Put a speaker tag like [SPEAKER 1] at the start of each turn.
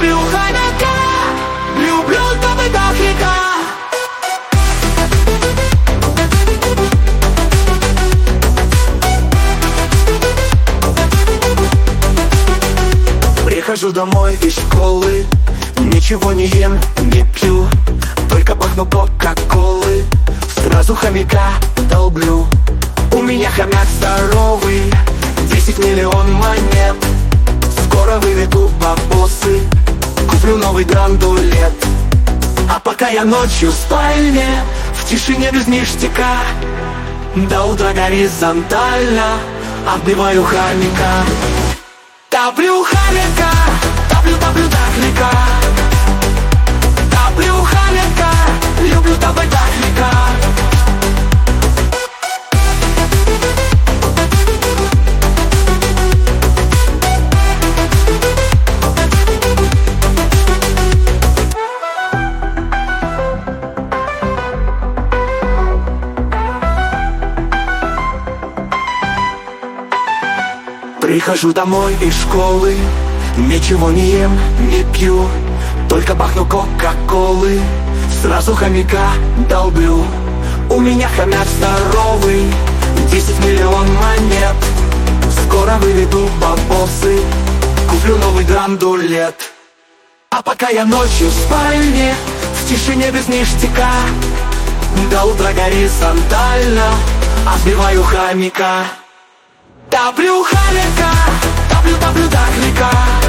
[SPEAKER 1] Топлю хомяка, люблю топлю дохлика. Прихожу домой из школы, ничего не ем, не пью, только пахну кока-колы. Сразу хомяка долблю. У меня хомяк здоровый, 10 миллионов монет. Скоро выведу бабосы, куплю новый драндулет. А пока я ночью в спальне, в тишине без ништяка, до утра горизонтально оббиваю хомяка. Топлю хомяка, топлю дохлика. Топлю хомяка, люблю топлю дохлика. Прихожу домой из школы, ничего не ем, не пью, только пахну кока-колы. Сразу хомяка долблю. У меня хомяк здоровый, 10 миллионов монет. Скоро выведу бабосы, куплю новый драндулет. А пока я ночью в спальне, в тишине без ништяка, до утра горизонтально отбиваю хомяка. Топлю хомяка, топлю дохлика.